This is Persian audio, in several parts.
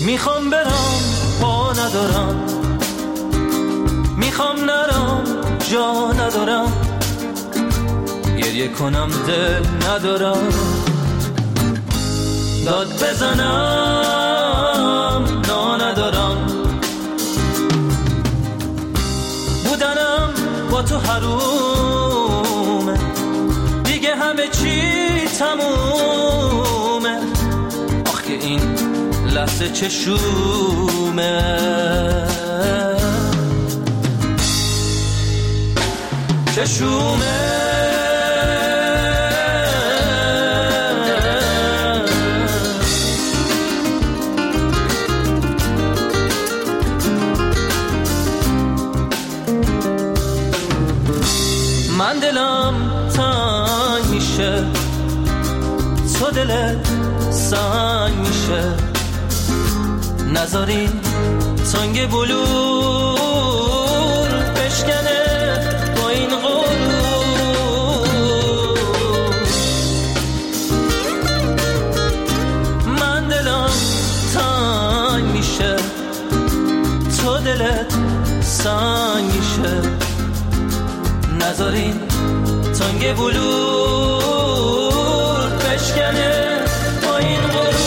میخوام برم پا ندارم، میخوام نرم جا ندارم، گریه کنم دل ندارم، داد بزنم نا ندارم، بودنم با تو حرومه، دیگه همه چی تمومه، آخ که این لحظه چشومه چشومه. من دلم تنگ میشه، تو دلت سنگ میشه، نذاری تنگ بلور بشکنه با این غرور. من دلم تنگ میشه، تو دلت سنگ میشه، نذاری تنگ بلور بشکنه با این غرور.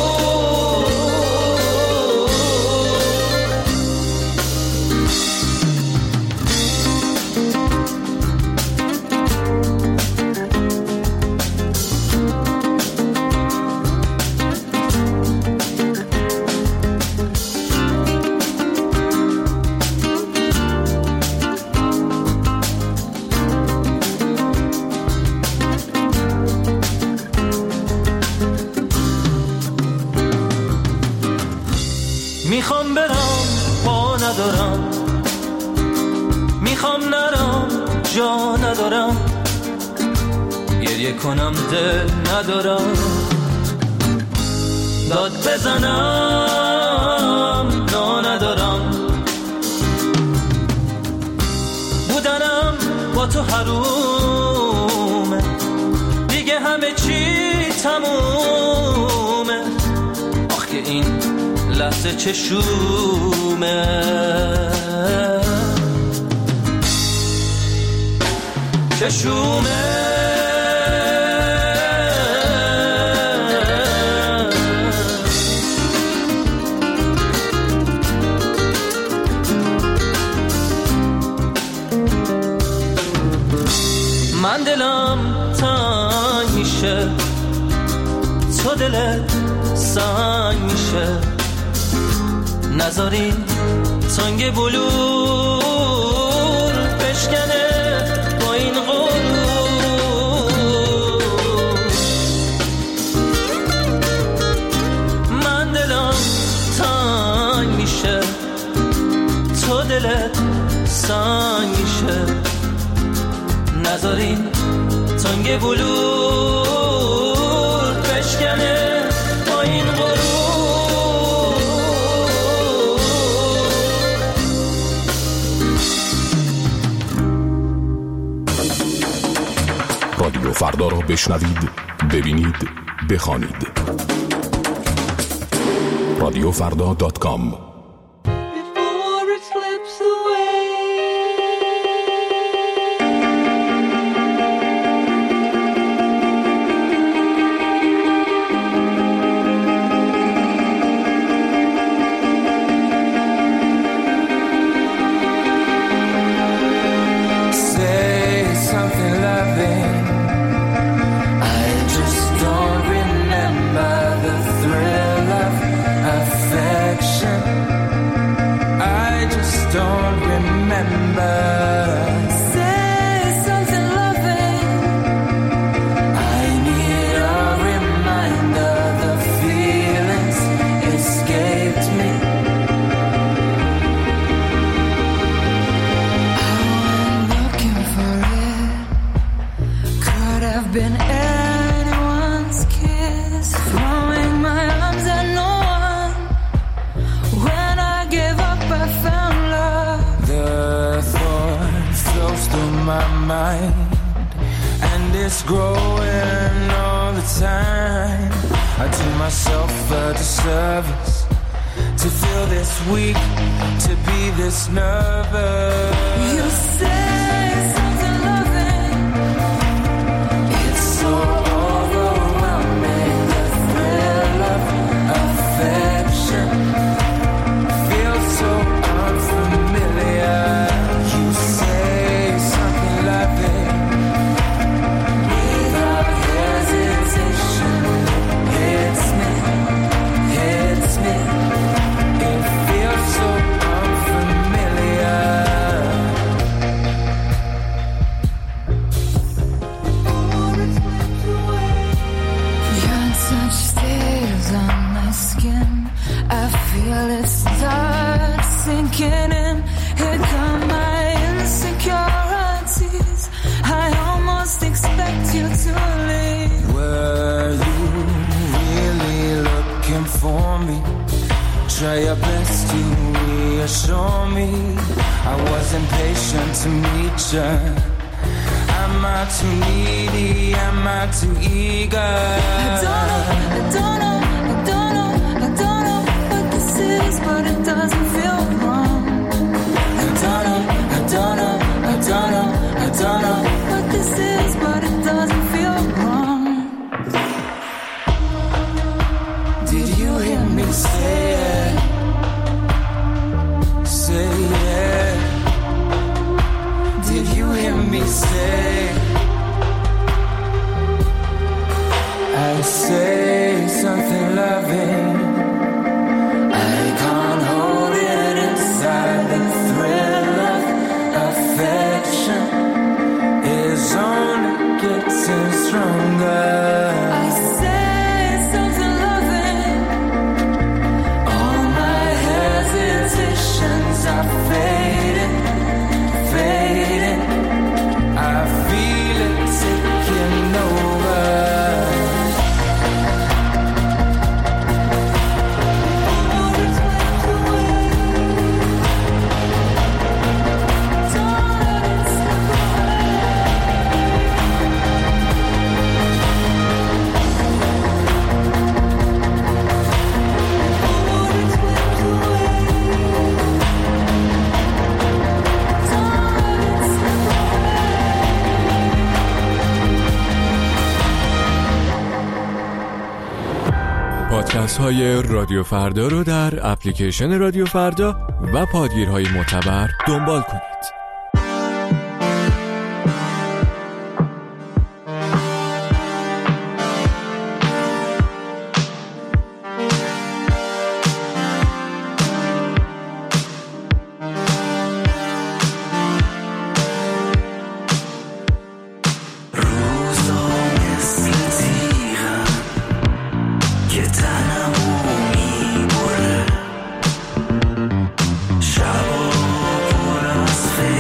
میخوام برم پا ندارم، میخوام نرم جا ندارم، گریه کنم دل ندارم، داد بزنم نا ندارم، بودنم با تو حرومه، دیگه همه چی تمومه، آخ که این لحظه چشومه چشومه. من دلم تنگ میشه، تو دلت سنگ میشه، نذاری تنگ بلور بشکنه با این غرور. من دلم تنگ میشه، تو دلت سنگ میشه، نذاری تنگ بلور بشکنه با این غرور. رادیو فردا را بشنوید، ببینید، بخوانید. radiofrda.com. to feel this weak, to be this nervous. You say something loving. It's so overwhelming, the thrill of affection feels so unfamiliar. You say something loving without hesitation. Hits me, hits me. It feels so unfamiliar. Your touch stays on my skin. I feel it start sinking in. Here come my insecurities. I almost expect you to leave. Were you really looking for me? Try your best to reassure me. I was impatient to meet you. Am I too needy? Am I too eager? I don't know what this is, but it doesn't feel wrong. I don't know What this is, but it doesn't feel wrong. Did you hear me say it? Say it. Did you hear me say? I say something loving. I can't hold it inside. The thrill of affection is only getting stronger. I say something loving. All my hesitations are fading, fading. I feel it taking over. پادکست های رادیو فردا رو در اپلیکیشن رادیو فردا و پادگیرهای معتبر دنبال کنید. شبا پر از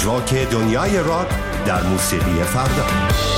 راک دنیای راک در موسیقی فردا.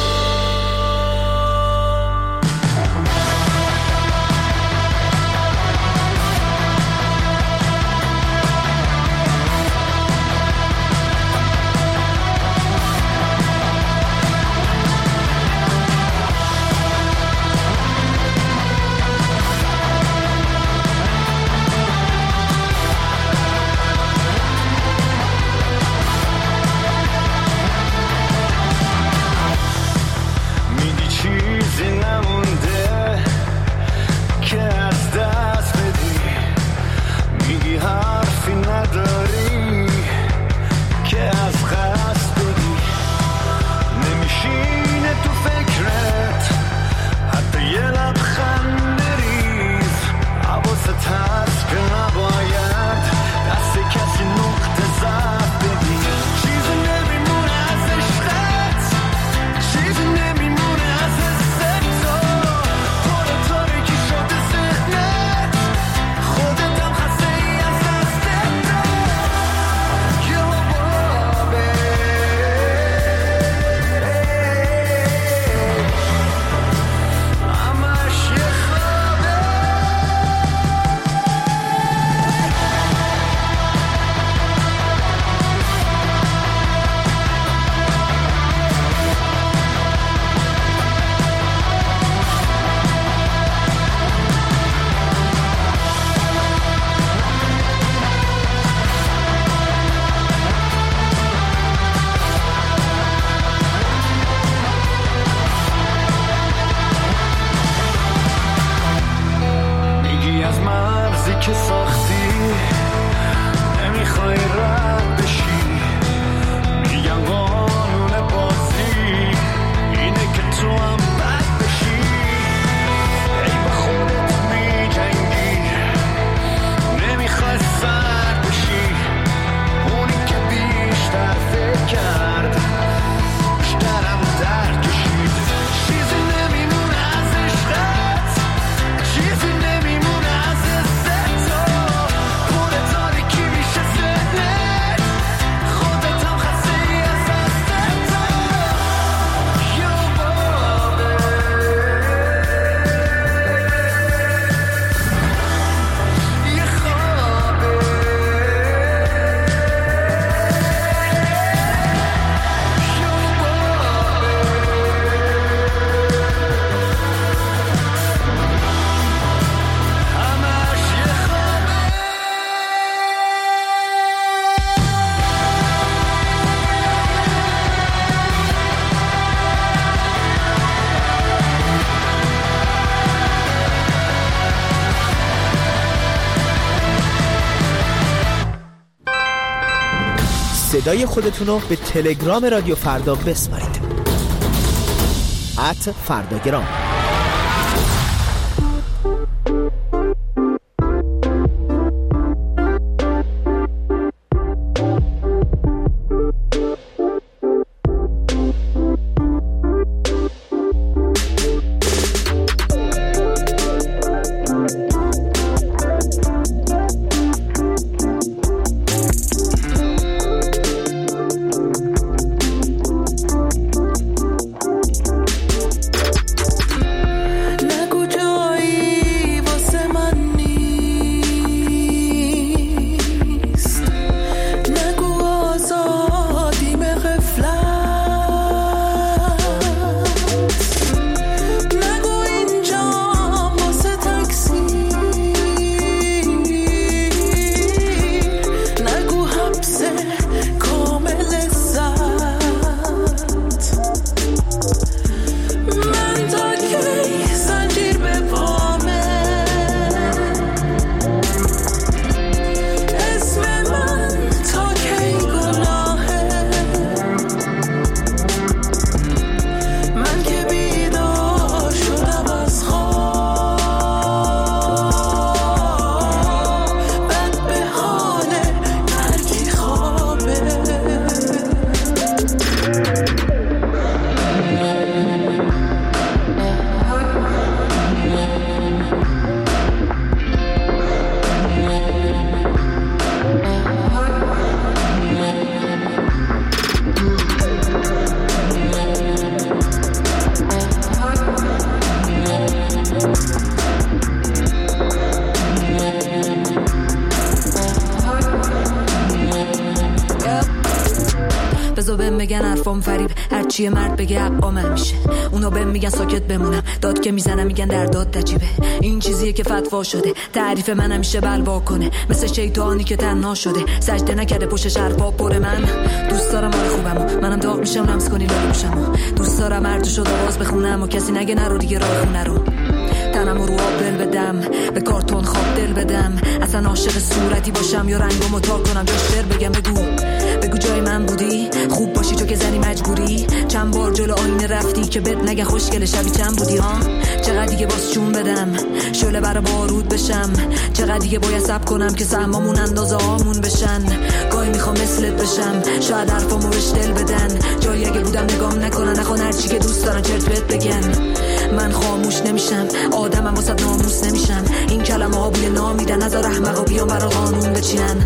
صدای خودتون رو به تلگرام رادیو فردا بسپارید. @فرداگرام. نگن حرفام فریب، هرچی مرد بگه حق عمل میشه. اونا بهم میگن ساکت بمونم، داد که میزنم میگن در داد تجیبه. این چیزیه که فتوا شده، تعریف من همیشه بلوا کنه، مثل شیطانی که تنها شده، سجده نکرده پشتش حرفا پر. من دوست دارم حال خوبمو، منم داغ میشم لمس کنی لاله میشم. دوست دارم هر جو شد آواز بخونم و کسی نگه نرو دیگه راه خونه رو. تنم رو آب دل بدم، به کارتون خواب دل بدم، اصلا عاشق صورتی باشم یا رنگمو تا کنم بیشتر بگم. بگو جای من بودی، خوب باشی چون که زنی مجبوری. چند بار جلو آینه رفتی که بد نگه خوشگل شبی چند بودی ها. چقدر دیگه باز چون بدم، شعله برا بارود بشم. چقدر دیگه باید صبر کنم که سهمامون اندازه هامون بشن. گاهی میخوام مثلت بشم، شاید حرفامو بهش دل بدن. جایی اگه بودم نگام نکنن، نخوان هرچی که دوست دارن چرت بهت بگن. من خاموش نمیشم، آدمم واسه ناموس نمیشم. این کلمه ها بوی نامیدن، نذار احمقا بیان برا قانون بچینن.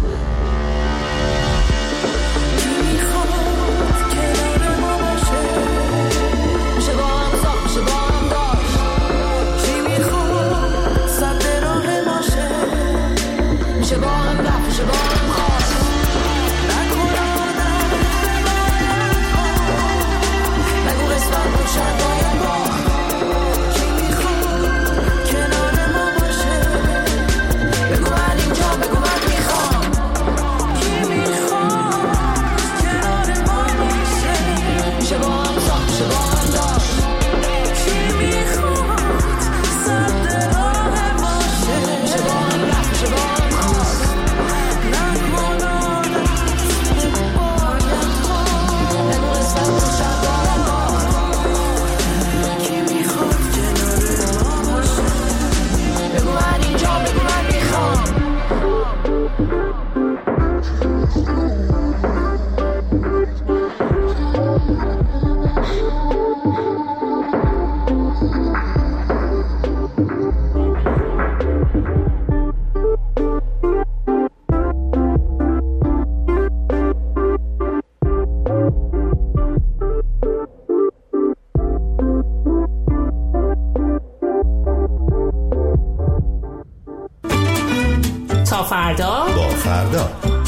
تا فردا با فردا.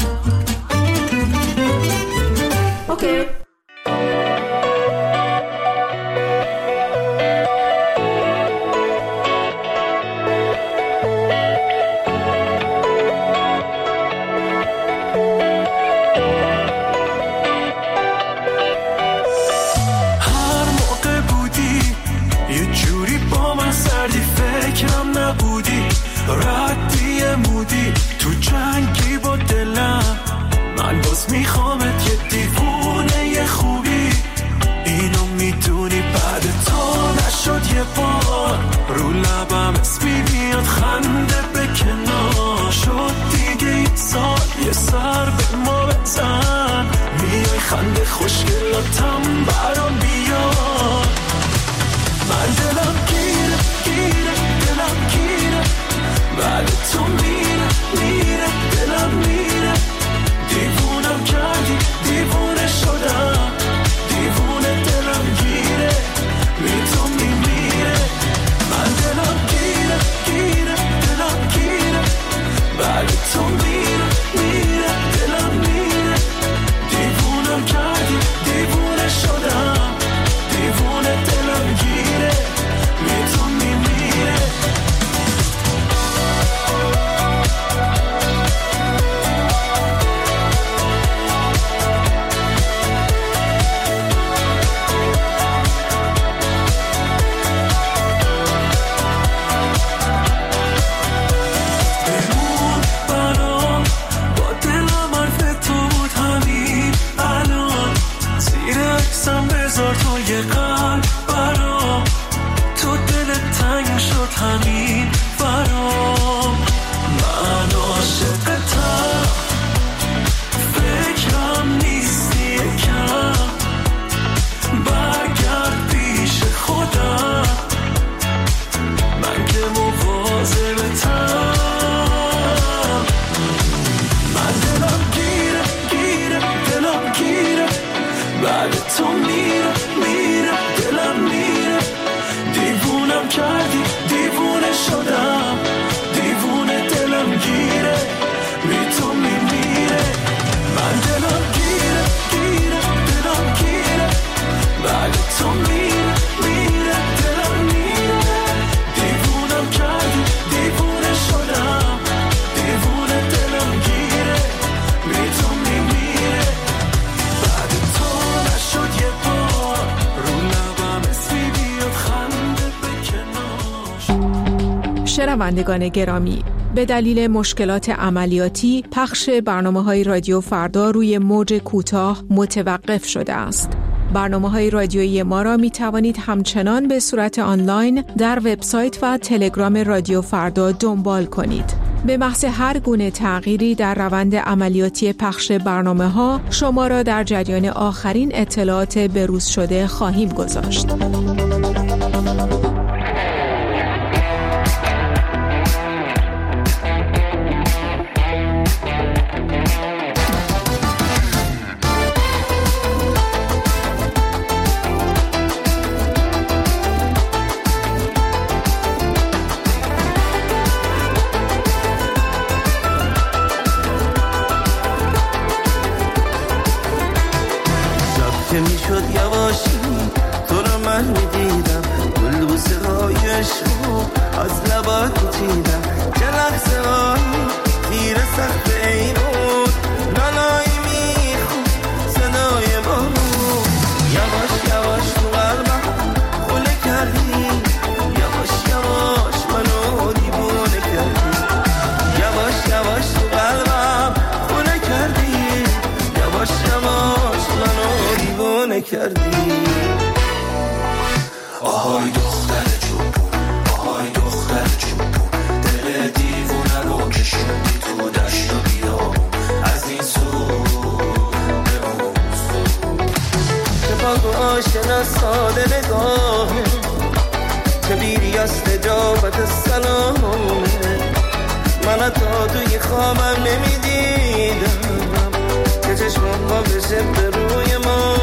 اوکی. تو میمیره. من دلم گیره شنوندگان گرامی، به دلیل مشکلات عملیاتی پخش برنامه‌های رادیو فردا روی موج کوتاه متوقف شده است. برنامه‌های رادیویی ما را می توانید همچنان به صورت آنلاین در وبسایت و تلگرام رادیو فردا دنبال کنید. به محض هر گونه تغییری در روند عملیاتی پخش برنامه‌ها شما را در جریان آخرین اطلاعات بروز شده خواهیم گذاشت. که میشد یواشی تو رو من میدیدم، گل بوسه های عشقو از لبات میچیدم، چه لحظه هایی تیر سخت ای بود، نالایی میخون صدای بارون، یواش یواش تو قلبم خوله کردی، یواش یواش منو دیوونه کردی، یواش یواش تو قلبم خوله کردی، یواش یواش منو دیوونه کردی. آهای دختر جوبون، آهای دختر جوبون، دل دیوونه رو کشوندی تو دشت و بیابون، از این سو به اون سو، که با آشنا ساده نگاهه، که بیری از نجابت سلامه، من تا توی خوابم نمیدیدم که چشمم با بشه به روی ما،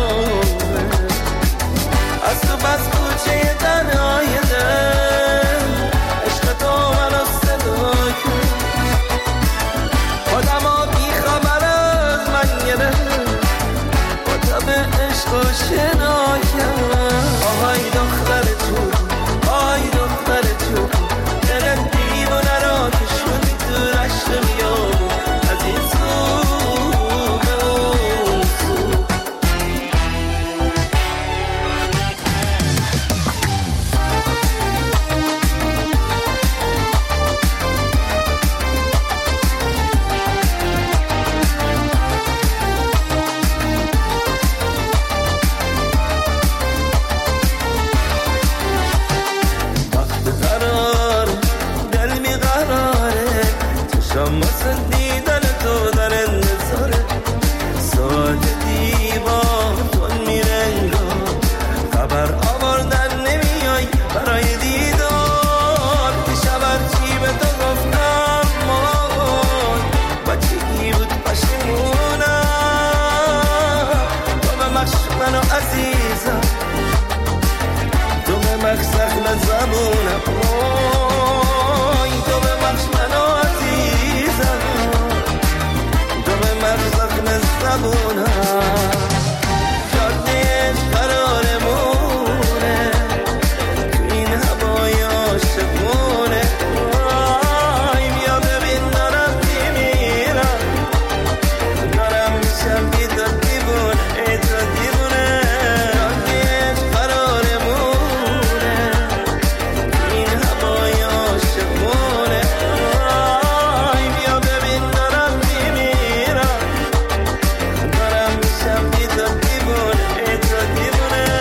از تو بس کوچه تنهای دل، عشق تو منو صدا کرد، خودم ها بی خبر از من گرفت، با تب عشق و شنا کرد. آهای دختر تو، آهای دختر تو، دل دیوانه را کشوندی تو رشت میابون، از این سو به اون سو. وقت قرار دل میقراره، چشم واسه دیدن تو در انتظاره، ساعت دیوار تون میرنگار، خبر آوردن نمیای برای دیدار، دیشب هرچی به تو گفتم مای بچگی بود پشیمونم، تو به مخش منو عزیزم، تو به مخش زخم زبونم، تو به مخش منو عزیزم، تو به مخش زخم زبونم، جاده قرارمونه تو این هوای عاشقونه، بیا ببین دارم میمیرم، دارم میشم بی تو دیوونه، ای تو دیوونه، جاده قرارمونه تو این هوای عاشقونه، بیا ببین دارم میمیرم، دارم میشم بی تو دیوونه، ای تو دیوونه.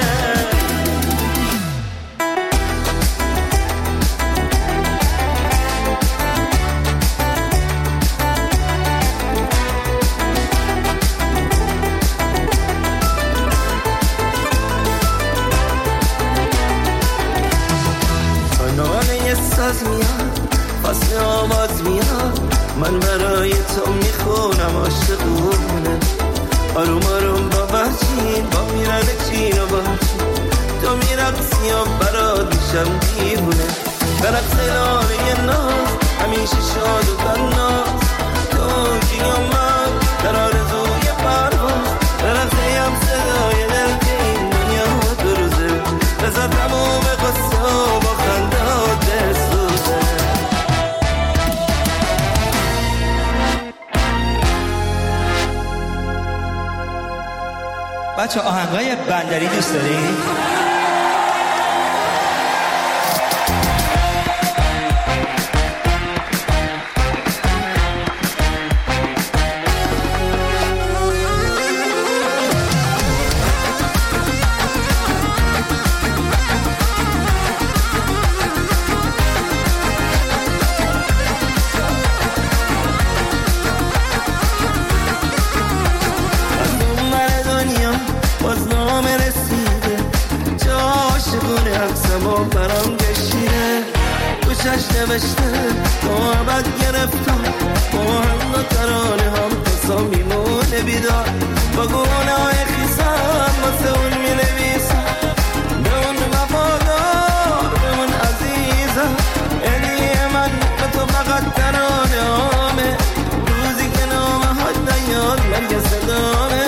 تا ناله ساز میاد، فصل آواز میاد، من برای تو میخونم عاشقونه، آروم آروم با بچین، با میرن چین و بچین، تو میرقصی و برات میشم دیوونه، برقص لاله ناز، همیشه شاد و تناز، تو کی و من در آرزوی پرواز، برقصیم صدای دل که این دنیا دو روزه، بذار تموم قصه و با خنده ها دلسوزه. بچه آهنگای بندری دوست دارید؟ دلش نوشته محبت گرفتم با ترانه هم قصا میمونه بیدار با گناه خیسم واسه اون مینویسم به اون وفادار به اون عزیزم هدیه من به تو فقط ترانه همه روزی که نامه ها نیاد مرگ صدامه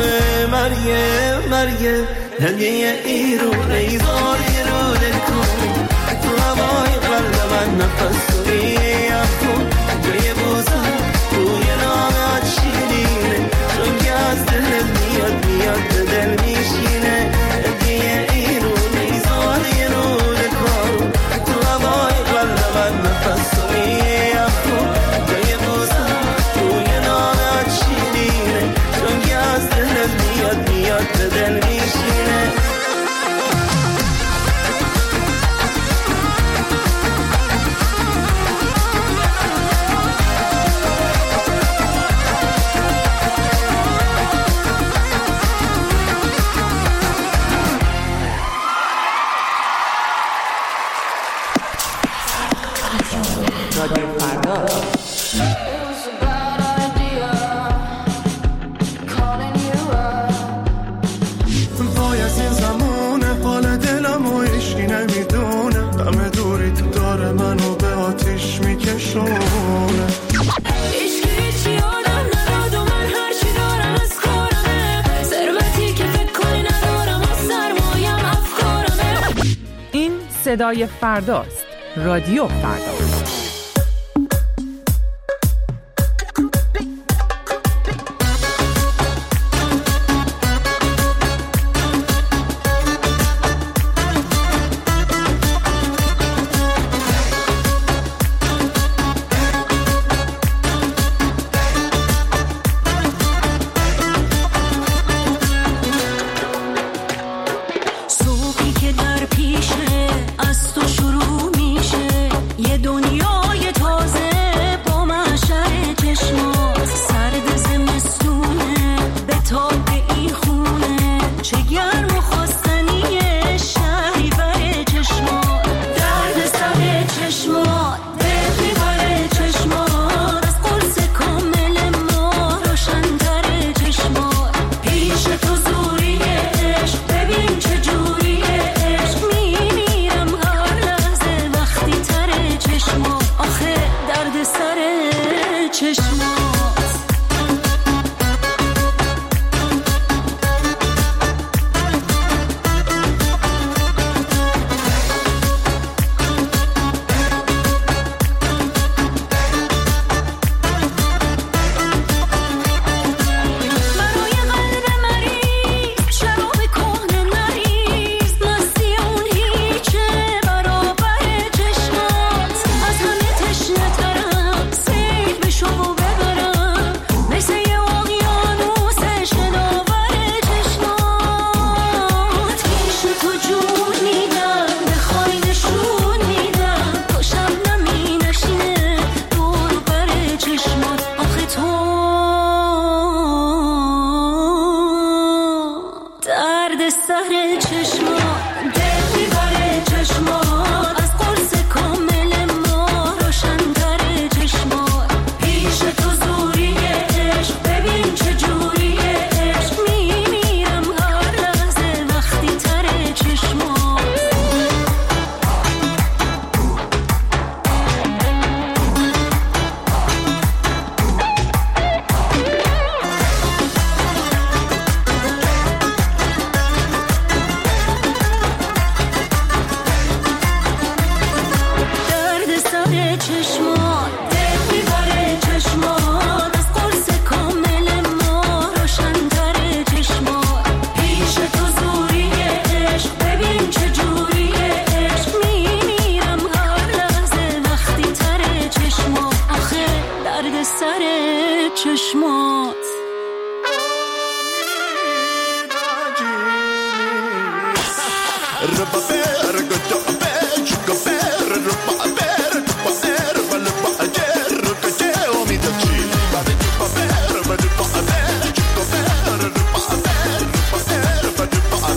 مرگ هدیه ایرون ایزار ایرونه کن تو هوای قلب من نفس توییم کن جای بوزم روی نامه شیرینه چون که از دل میاد به دل میشینه هدیه ایرون ایزار ایرونه کن تو هوای قلب من نفس توییم کن جای بوزم روی نامه شیرینه چون که از دل میاد به دل میشینه رادیو فردا. وای از این زمونه حال دلم و عشقی نمیدونه غم دوری تو داره منو به آتیش میکشونه عشقی چی آدم نداد و من هرچی دارم از کارمه ثروتی که فکر کنی ندارم و سرمایم افکارمه. این صدای فرداست. رادیو فردا.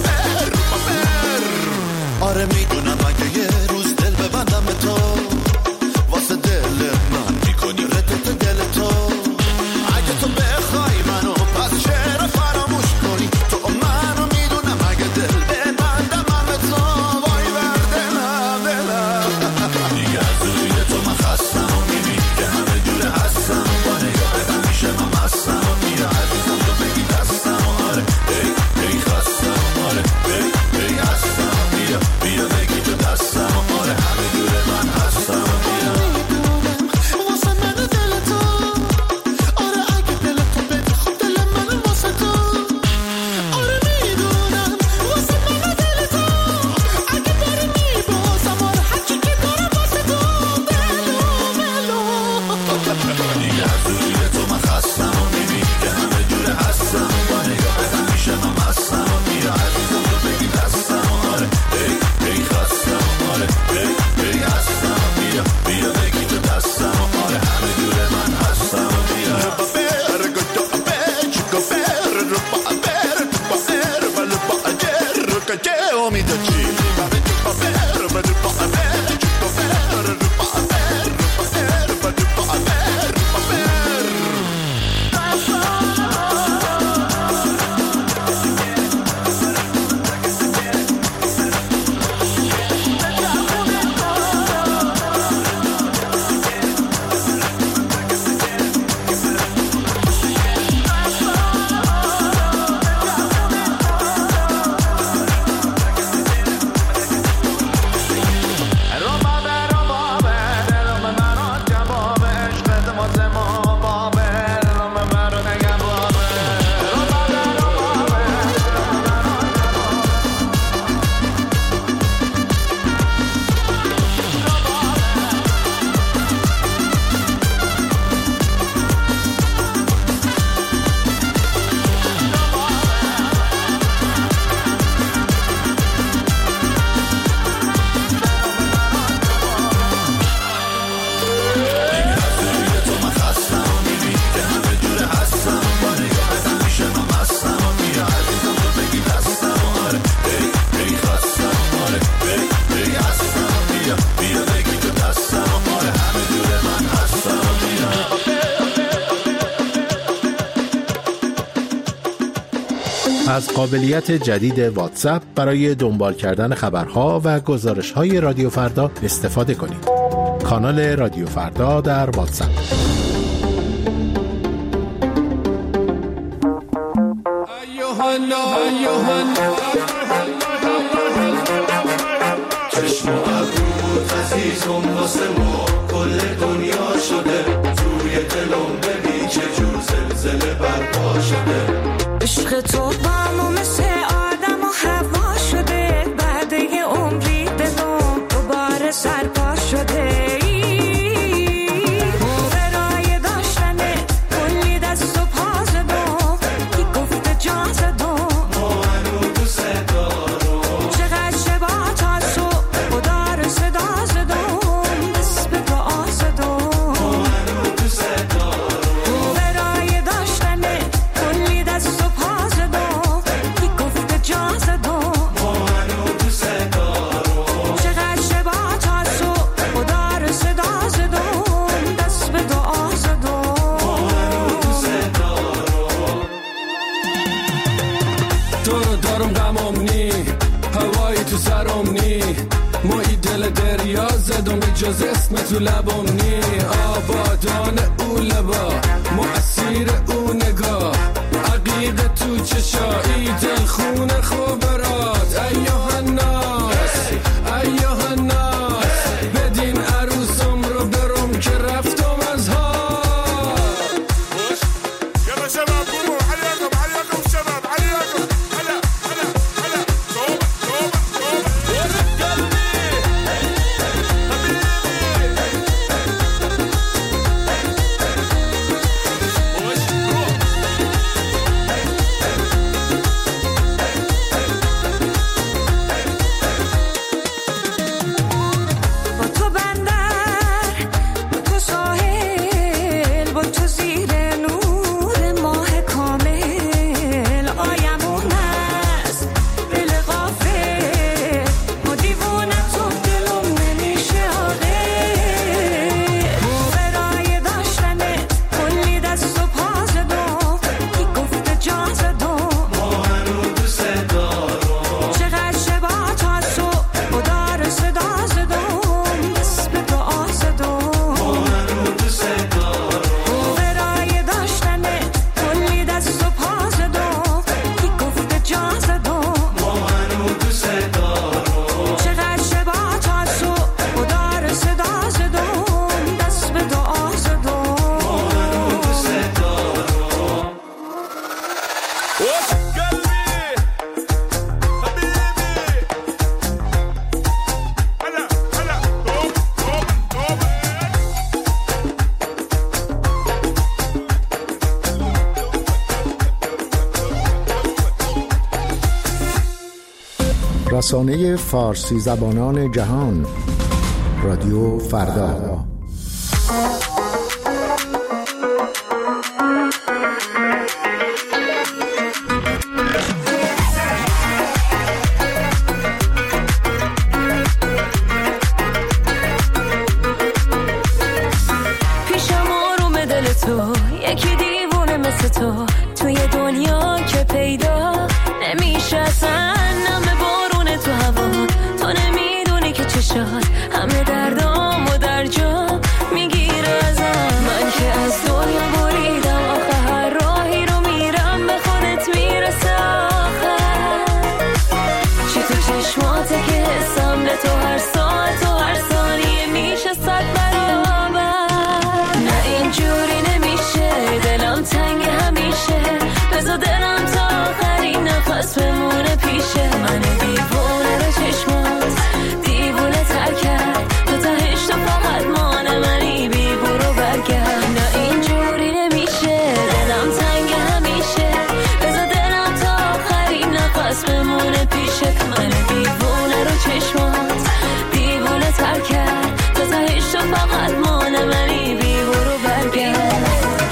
آره میدونم اگه یه روز دل ببندم به تو از روی تو من خستم و میبینی که همه جوره هستم با نگاهت همیشه من مستم و بیا عزیزم تو بگی دستم آره ای خستم آره ای هستم بیا بگی تو دستم آره همه جوره من هستم بیا از قابلیت جدید واتساپ برای دنبال کردن خبرها و گزارش‌های رادیو فردا استفاده کنید. کانال رادیو فردا در واتساپ. چشم و ابرود عزیزم واسه ما کل دنیا شده توی دلم ببین چه جور زلزله برپا شده عشق تو با ما مثل آدم و هوا شده بعد یه عمری دلم دوباره سرپا شده برای داشتن کلی دست و پا زدم کی گفته جا زدم ما هنو دوست دارم چقدر شبا تا صبح خدا رو صدا زدم دست به دعا زدم ما هنو دوست دارم برای داشتن کلی دست و پا زدم کی گفته جا زدم ما هنو دوست دارم چقدر شبا تا صبح خدا رو صدا زدم دست به دعا زدم ما هنو دوست دارم تو رو دارم غمم نی هوایی تو سرم نی مایی دل دریا زدم به جز اسم تو لبم نی آبادان او لبا مؤثیر او نگاه عقیق تو چشایی دل خون خوبرات ایوه الناس ایوه الناس بدین عروسم رو برم که رفتم از ها يلا شباب قوموا عليكم شباب عليكم هلا توبة قلبي رسانه فارسی زبانان جهان، رادیو فردا. پیشم آروم دل تو، یکی دیوونه مثل تو توی دنیا که پیدا نمیشه اصلا. نم بارون تو هوا، تو نمیدونی که چشات همه دردامو در جا میگیره ازم. من که از دنیا بریدم آخه هر راهی رو میرم به خودت میرسه آخر. چی تو چشماته که حسم به تو هر ساعت و هر ثانیه میشه 100 برابر. نه اینجوری نمیشه، دلم تنگ همیشه، بذار دلم تا آخرین نفس بمونه پیشه. من دیوونه رو چشمات دیوونه تر کرد، تو تهش تو فقط مانه منی بی برو برگرد. نه اینجوری نمیشه، دلم تنگ همیشه، بذار دلم تا آخرین نفس بمونه پیشه. من دیوونه رو چشمات دیوونه تر کرد، تو تهش تو فقط مانه منی بی برو برگرد.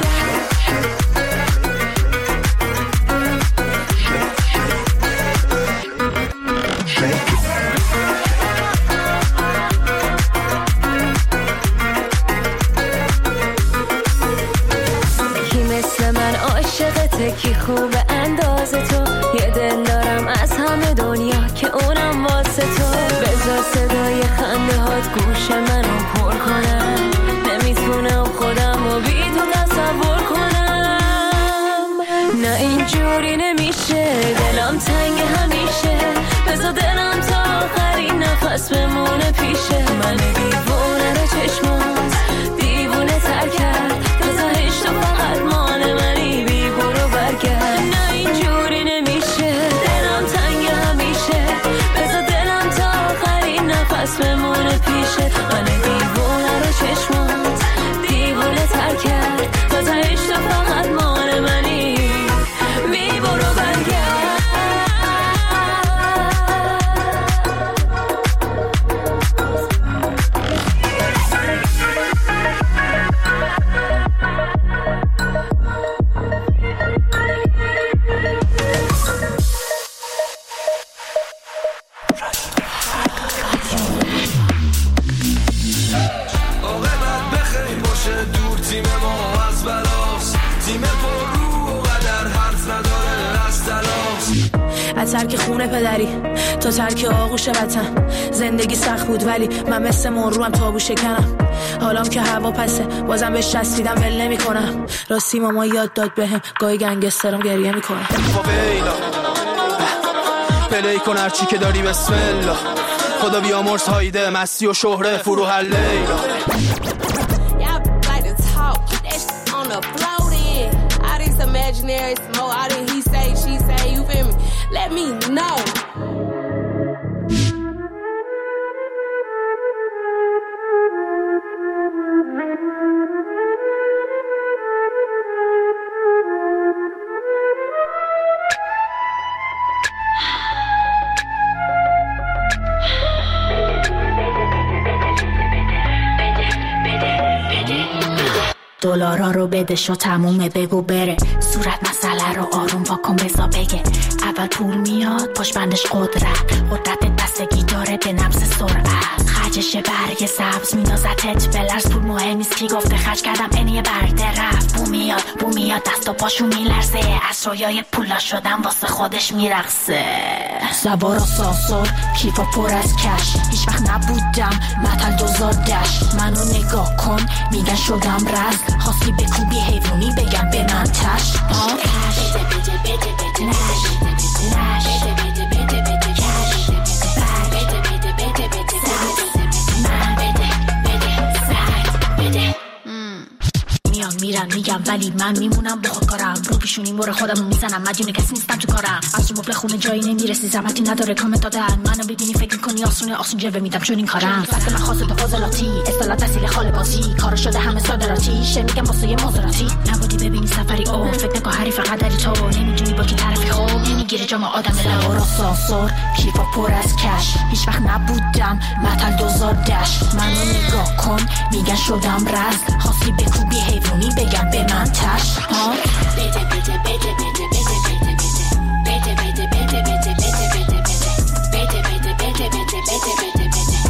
کی خوب اندازه تو، یه دل دارم از همه دنیا که اونم واسه تو. بذار صدای خنده هات گوش منو پر کنم، نمیتونم خودم رو بی تو تصور کنم. نه اینجوری نمیشه، دلم تنگ همیشه، بذار دلم تا آخرین نفس بمونه پیشه. من دیوونه رو چشمات دیوونه تر کرد، تو تهش تو فقط مانه منی بی برو برگرد. نه اینجوری نمیشه، دلم تنگ همیشه، بذار دلم تا آخرین نفس بمونه پیشه. من دیوونه رو چشمات دیوونه تر کرد، تو تهش تو فقط مانه منی بی برو برگرد. ترک خونه پدری تا ترک آغوش وطن. زندگی سخت بود ولی من مثل مرو هم تابو شکنم. حالام که هوا پسه بازم بهش چسبیدم ول نمی کنم. راستی ماما یاد داد بهم گاهی گنگسترم گریه میکنم. پلی کن هرچی که داری بسم الله. خدا بیامرز هایده مستی و شهره فرو هر لیلا. Imaginary smoke, all that he say, she say, you feel me? Let me know. دلارا رو بده شو تمومه بگو بره. صورت مسئله رو آروم واکن بزا بگه. اول پول میاد پاش بندش قدرت بستگی داره به نفس سرعت. خرجش برگ سبز مینازتت بلرز. پول مهم نیست کی گفته خرج کردم اینیه برده رفت. بو میاد دست و پاشو میلرزه. از رویای پولا شدم واسه خودش میرقصه. سوار ساسور کیفا پر از کش. هیچ وقت نبودم متل 2010. منو نگاه کن میگن شدم رز. خواستی بکوبی حیوانی بگم به من تش. میرن میگم ولی من میمونم با خود کارم. رو پیشونی مور خودمو میزنم مدیون کسی نیستم تو کارم. از تو مبل خونه جایی نمیرسی زحمتی نداره کامنت دادن. منو ببینی فکر کنی آسون جلوه میدم چون این کارم. فقط من خاصه تو فاضلاتی اصطلاح تحصیل خاله بازی. کارو شده همه صادراتی شه میگم واسه مازراتی. نبودی ببینی سفری او فکر نکن حریف قدری تو. نمیدونی با کی طرفی خوب نمیگی میگیره جام آدم لبارا سانسور کیفا پر از کش هیچ وقت نبودم متل 2000 دش منو نگاه کن میگن شدم رزد خواستی بکوبی حیوانی بگم به من تش ها بده بده بده بده بده بده بده بده بده بده بده بده بده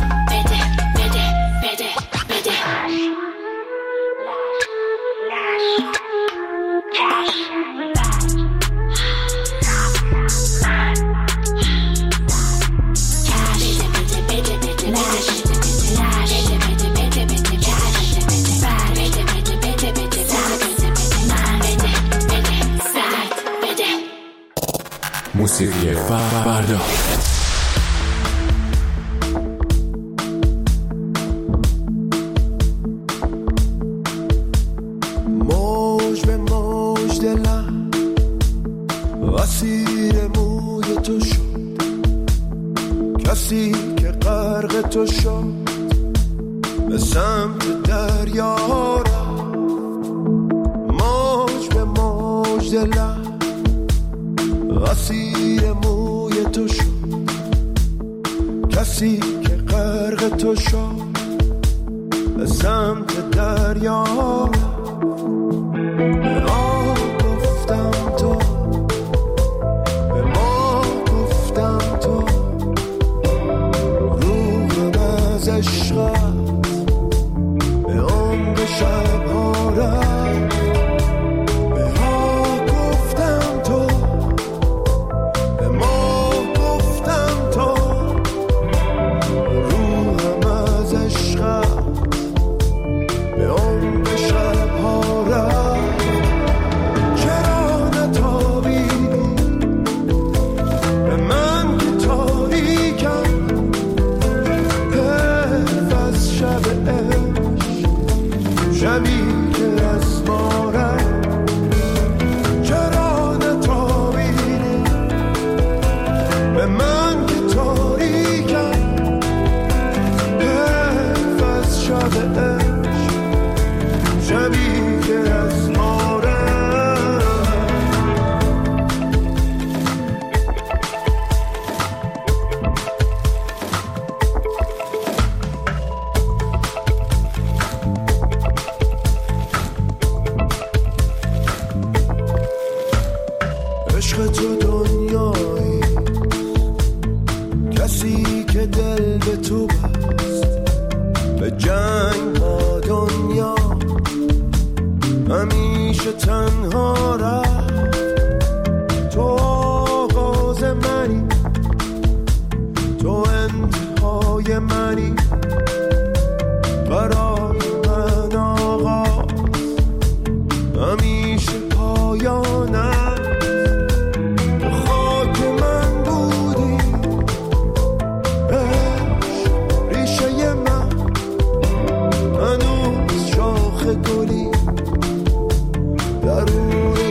موسیقی فردا. موج به موج دلم اسیر موی تو شد کسی که غرق تو شد به سمت دریا را موج به موج دلم اسیر موی تو شد کسی که غرق تو شد به سمت دریا به آن گفتم تو به ما گفتم تو روحم از عشقت به عمق شبها رفت به ها گفتم تو به ما گفتم تو روحم از عشقت به عمق شبها رفت چرا نتابیدی به من که تاریکم حیف از شب عشق شبی که از ما رفت چرا نتابیدی به من که تاریکم حیف از شب عشق شبی که از ما رفت عشق تو دنیایی کسی که دل به تو بست به جنگ با دنیا همیشه تنها رفت تو آغاز منی تو انتهای منی برای من آغاز همیشه پایانم تو خاک من بودی عشق ریشه من هنوز شاخ گلی درون